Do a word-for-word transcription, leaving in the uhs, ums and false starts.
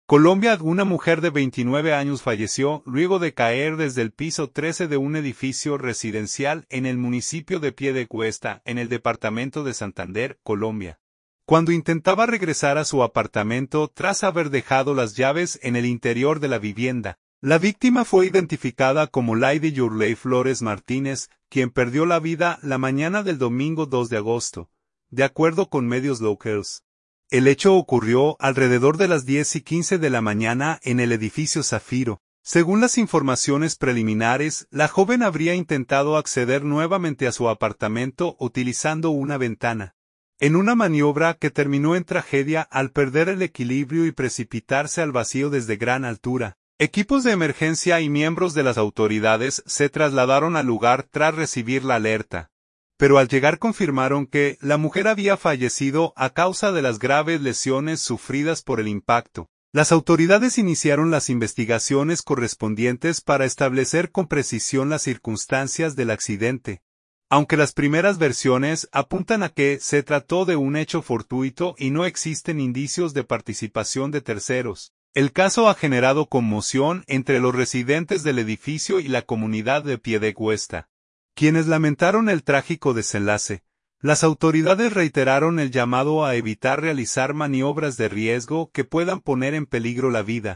Colombia, una mujer de veintinueve años falleció luego de caer desde el piso trece de un edificio residencial en el municipio de Piedecuesta, en el departamento de Santander, Colombia, cuando intentaba regresar a su apartamento tras haber dejado las llaves en el interior de la vivienda. La víctima fue identificada como Lady Yurley Flores Martínez, quien perdió la vida la mañana del domingo dos de agosto, de acuerdo con medios locales. El hecho ocurrió alrededor de las diez y quince de la mañana en el edificio Zafiro. Según las informaciones preliminares, la joven habría intentado acceder nuevamente a su apartamento utilizando una ventana, en una maniobra que terminó en tragedia al perder el equilibrio y precipitarse al vacío desde gran altura. Equipos de emergencia y miembros de las autoridades se trasladaron al lugar tras recibir la alerta, pero al llegar confirmaron que la mujer había fallecido a causa de las graves lesiones sufridas por el impacto. Las autoridades iniciaron las investigaciones correspondientes para establecer con precisión las circunstancias del accidente, aunque las primeras versiones apuntan a que se trató de un hecho fortuito y no existen indicios de participación de terceros. El caso ha generado conmoción entre los residentes del edificio y la comunidad de Piedecuesta, quienes lamentaron el trágico desenlace. Las autoridades reiteraron el llamado a evitar realizar maniobras de riesgo que puedan poner en peligro la vida,